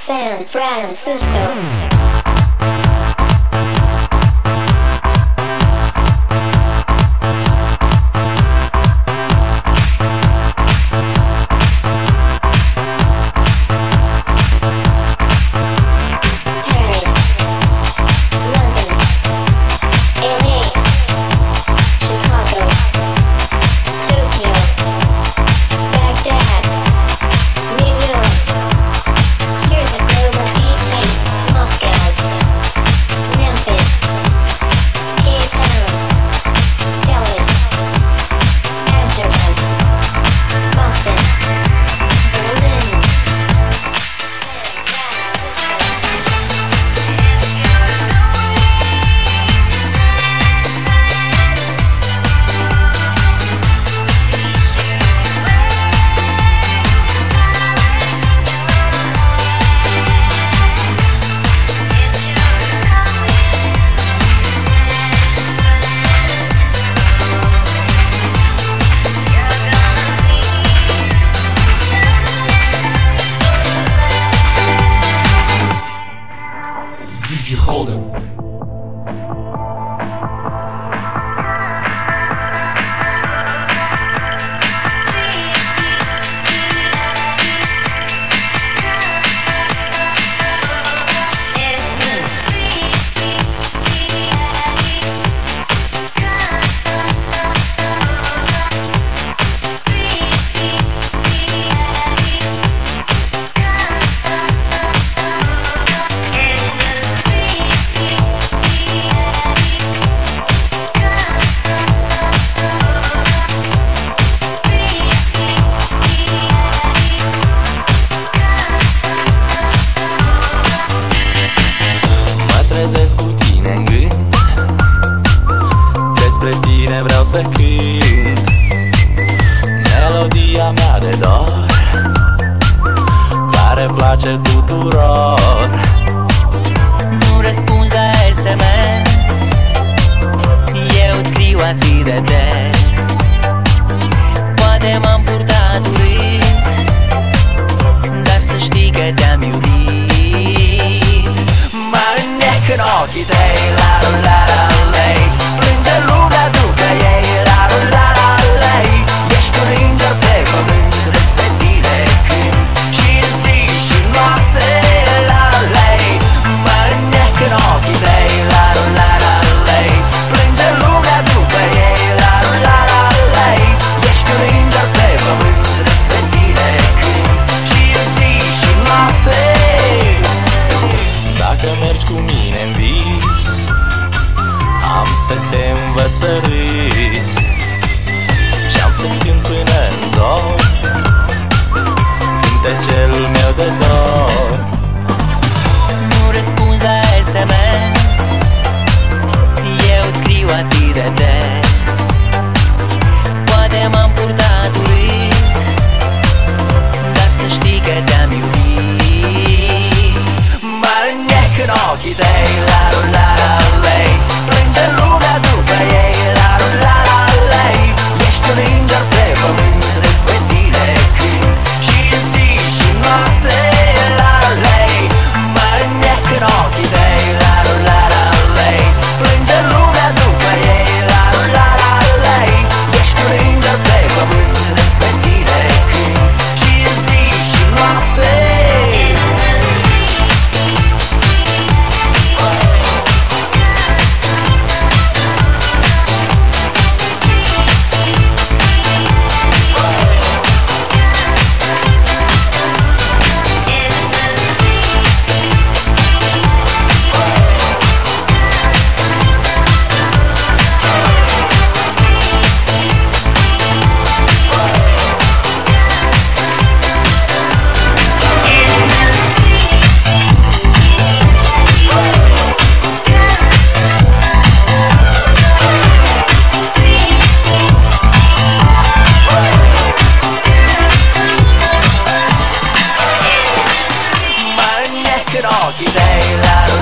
San Francisco. Vreau să cânt melodia mea de dor, care place tuturor. Nu răspunzi la SMS, eu îți scriu atât de des. Poate m-am purtat urât, dar să știi că te-am iubit. Mă înnec în ochii tăi, la la la lei, plânge lumea după ei, la la la lei. Ești un înger pe pământ, despre tine cânt și în zi și noapte, la lei. Mă înnec în ochii tăi, la la la lei, plânge lumea după ei, la la la lei. Ești un înger pe pământ, despre tine cânt și în zi și noapte. Dacă mergi cu mine în vis, am să te învăț să râzi și am să cânt până în zor cântecelul meu de dor. Nu răspunzi la SMS, eu îți scriu atât de des. Poate m-am purtat urât, dar să știi că te-am iubit. Mă înnec în ochii tăi, la la la lei, plânge lumea după ei, la la la lei. Ești un înger pe pământ, despre tine cânt și în zi și noapte, la lei. Mă înnec în ochii tăi, la la la lei, plânge lumea după ei, la la la lei. Ești un înger pe pământ, despre tine cânt și în zi și noapte. Occhi dei la